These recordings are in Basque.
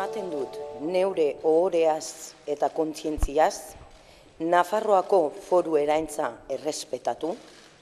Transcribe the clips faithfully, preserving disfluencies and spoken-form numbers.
ematen dut neure ohoreaz eta kontzientziaz Nafarroako foru eraintza errespetatu,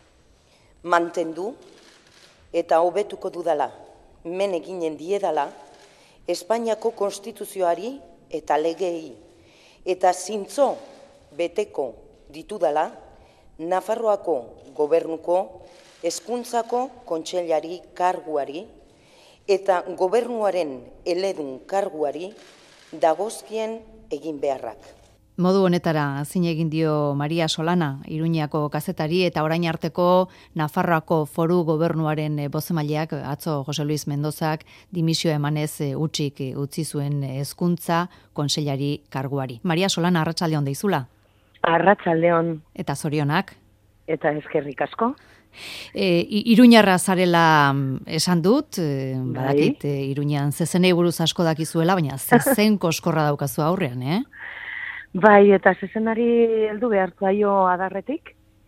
mantendu eta hobetuko dudala, men eginen diedala, Espainiako konstituzioari eta legei eta zintzo beteko ditudala, Nafarroako gobernuko, hezkuntzako kontseilari karguari eta gobernuaren eledun karguari dagozkien egin beharrak. Modu honetara zin egin dio Maria Solana, Iruñako kazetari eta orain arteko Nafarroako foru gobernuaren bozemaileak atzo Jose Luis Mendozak dimisio emanez utzik utzi zuen hezkuntza kontseilari karguari. Maria Solana, arratsaldeon deizula. Arratsaldeon. Eta zorionak. Eta eskerrik asko. E, Iruñarra zarela esan dut, e, badakit, e, Iruñan zezenei buruz asko dakizuela, baina zezen koskorra daukazu aurrean, eh? Bai, eta zezenari heldu behar zaio adarretik,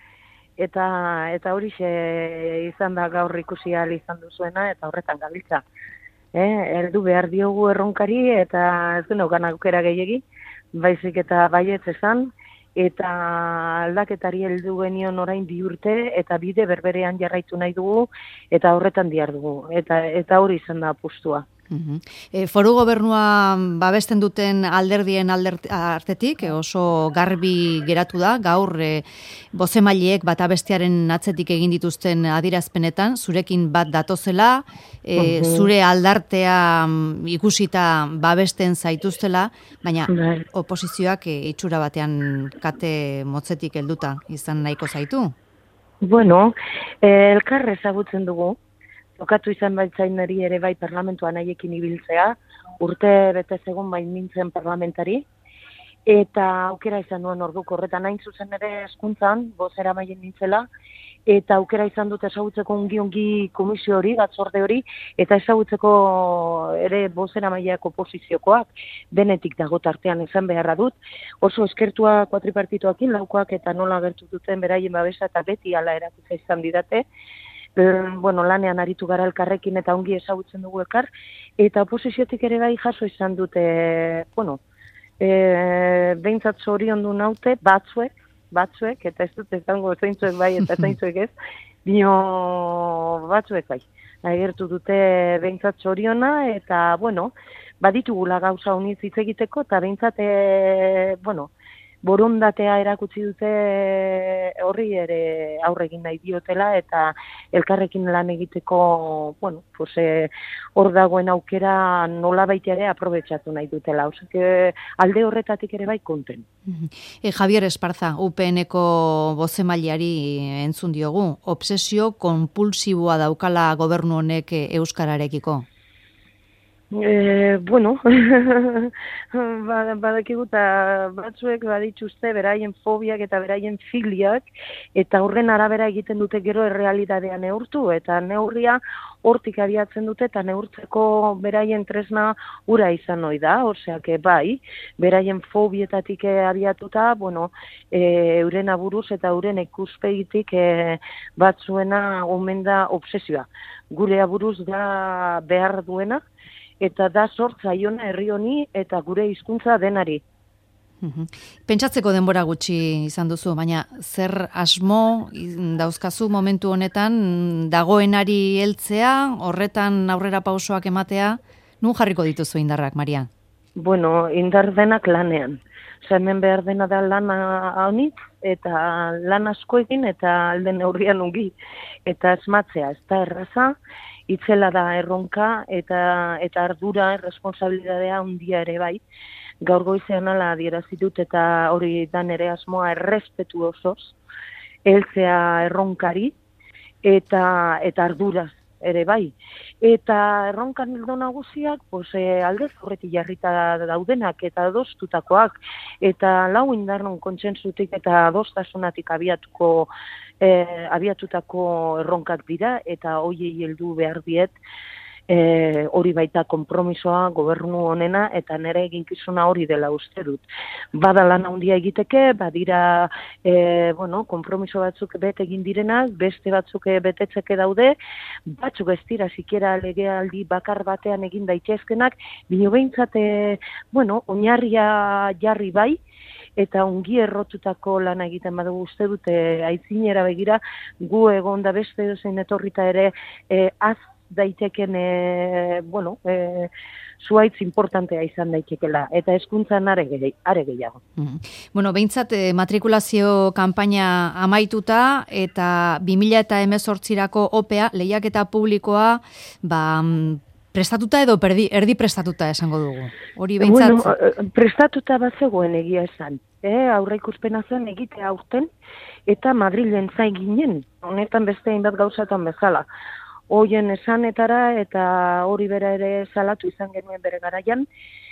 eta eta hori izan da gaur ikusi ahal izan duzuena, eta horretan gabiltza. Eh, heldu behar diogu erronkari, eta ez du neukan aukera gehiegi, baizik eta baietz esan, eta aldaketari heldu genion orain bi urte, eta bide berberean jarraitu nahi dugu, eta horretan dihar dugu, eta, eta hori izan da apustua. Uh-huh. E, foru gobernua babesten duten alderdien aldert, artetik, e, oso garbi geratu da, gaur e, bozemaileek bata bestearen atzetik egin dituzten adierazpenetan, zurekin bat datozela, e, uh-huh. zure aldartea ikusita babesten zaituztela, baina uh-huh. oposizioak e, itxura batean kate motzetik helduta izan nahiko zaitu? Bueno, eh, elkar ezagutzen dugu, tokatu izan baitzainari ere bai parlamentuan haiekin ibiltzea, urte betez egun bai nintzen parlamentari, eta aukera izan nuen orduko horretan hain zuzen ere hezkuntzan, bozera maien nintzela, eta aukera izan dut ezagutzeko ongi-ongi komisio hori, batzorde hori, eta ezagutzeko ere bozera maileak oposiziokoak, denetik dago tartean izan beharra dut, oso eskertua kuatripartituakin, laukoak eta nola agertu duten beraien babesa eta beti ala erakutza izan didate, bueno, lanean aritu gara elkarrekin eta ongi ezagutzen dugu elkar, eta oposiziotik ere bai jaso izan dute, bueno, e, behintzat zorion du naute, batzuek, batzuek, eta ez dut ezango zeintzuek bai eta zeintzuek ez, bio batzuek bai, agertu dute behintzat zoriona, eta, bueno, baditugula gauza honiz hitz egiteko, eta behintzat, e, bueno, borondatea erakutsi dute horri ere aurre egin nahi diotela eta elkarrekin lan egiteko, bueno, pues hor dagoen aukera nolabait ere aprobetxatu nahi dutela. Osea, alde horretatik ere bai konten. E, Javier Esparza, U P N-ko bozemaileari entzun diogu, obsesio konpulsiboa daukala gobernu honek euskararekiko. Eh, bueno, badakigu eta batzuek badituzte beraien fobiak eta beraien filiak, eta horren arabera egiten dute gero errealitatea neurtu, eta neurria hortik abiatzen dute, eta neurtzeko beraien tresna ura izan ohi da, osea, que bai, beraien fobietatik abiatuta, bueno, e, euren aburuz eta euren ikuspegitik e, batzuena omen da obsesioa. Gure aburuz da behar duena, eta da sortza iona herri honi eta gure hizkuntza denari. Uhum. Pentsatzeko denbora gutxi izan duzu, baina zer asmo dauzkazu momentu honetan dagoenari heltzea, horretan aurrera pausoak ematea, nun jarriko dituzu indarrak, Maria? Bueno, indar denak lanean. Osa, hemen behar dena da lana honit, eta lan asko egin, eta alden neurrian ungi. Eta esmatzea, ez da erraza, itzela da erronka, eta eta ardura, responsabilidadea handia ere bai. Gaur goizean ala adierazitut eta hori dan ere asmoa errespetu osoz, heltzea erronkari, eta, eta arduraz ere bai. Eta erronkan hildo nagusiak, pues, e, aldez horretik jarrita daudenak eta adostutakoak, eta lau indarnon kontsentsutik eta adostasunatik abiatuko, e, abiatutako erronkak dira, eta hoiei heldu behar diet, e, hori baita konpromisoa gobernu honena eta nire eginkizuna hori dela uste dut. Bada lan handia egiteke, badira e, bueno, konpromiso batzuk bete egin direnak, beste batzuk betetzeke daude, batzuk ez dira sikiera legealdi bakar batean egin daitezkenak, bino behintzat, e, bueno, oinarria jarri bai, eta ongi errotutako lana egiten badugu uste dute aitzinera begira gu egon da beste dozein etorrita ere e, az daiteken e, bueno, e, zuaitz importantea izan daitekela eta hezkuntzan are gehiago. Mm. Bueno, behintzat eh, matrikulazio kanpaina amaituta eta bi mila hemezortzirako opea lehiaketa publikoa ba prestatuta edo perdi, erdi prestatuta esango dugu. Hori behintzat... Bueno, prestatuta bat zegoen egia esan. Eh, aurre ikuspena zen egitea aurten, eta Madrilen zain ginen, honetan beste hainbat gauzatan bezala. Hoien esanetara eta hori bera ere salatu izan genuen bere garaian,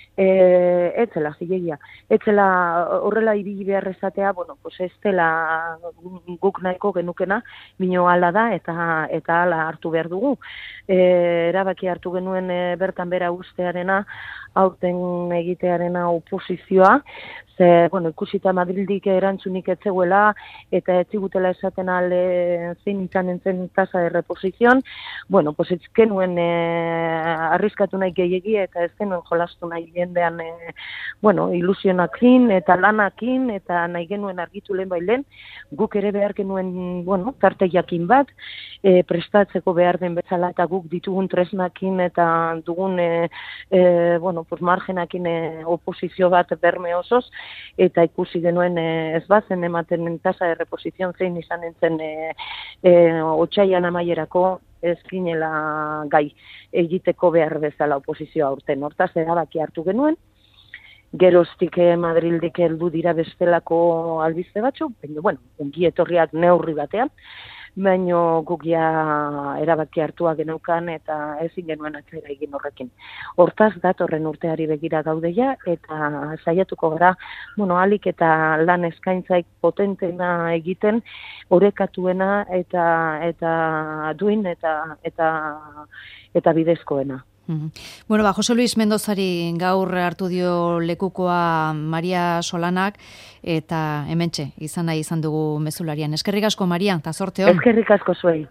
E, etzela, zilegia. Etzela horrela ibili behar ezatea, bueno, pues ez dela guk nahiko genukena, bino hala da eta eta hala hartu behar dugu. E, erabaki hartu genuen e, bertan bera ustearena, aurten egitearena oposizioa, ze, bueno, ikusita Madrildik erantzunik etzeguela, eta etzigutela esaten ale zein izan entzen tasa de reposizion, bueno, pues ez genuen e, arriskatu nahi gehiegi, eta ez genuen jolastu nahi jendean, e, bueno, ilusionakin, eta lanakin, eta nahi genuen argitu lehen bailen, guk ere behar genuen, bueno, tarte jakin bat, e, prestatzeko behar den bezala, eta guk ditugun tresnakin, eta dugun, e, e, bueno, pues margenakin e, oposizio bat berme osoz, eta ikusi genuen e, ez bazen ematen tasa de reposizion zein izan entzen e, e, otsaian amaierako ez ginela gai egiteko behar bezala oposizioa aurten. Hortaz erabaki hartu genuen, geroztik eh, Madrildik heldu dira bestelako albiste batzu, baina, bueno, ongi etorriak neurri batean, baino gugia erabaki hartua geneukan eta ezin genuen atzera egin horrekin. Hortaz datorren urteari begira gaudeia eta saiatuko gara, bueno, alik eta lan eskaintzaik potentena egiten, orekatuena eta eta duin eta eta eta bidezkoena. Bueno, ba, Jose Luis Mendozari gaur hartu dio lekukoa Maria Solanak eta hementxe izan nahi izan dugu mezularian. Eskerrik asko, Maria, eta zorte hon. Eskerrik asko zuei.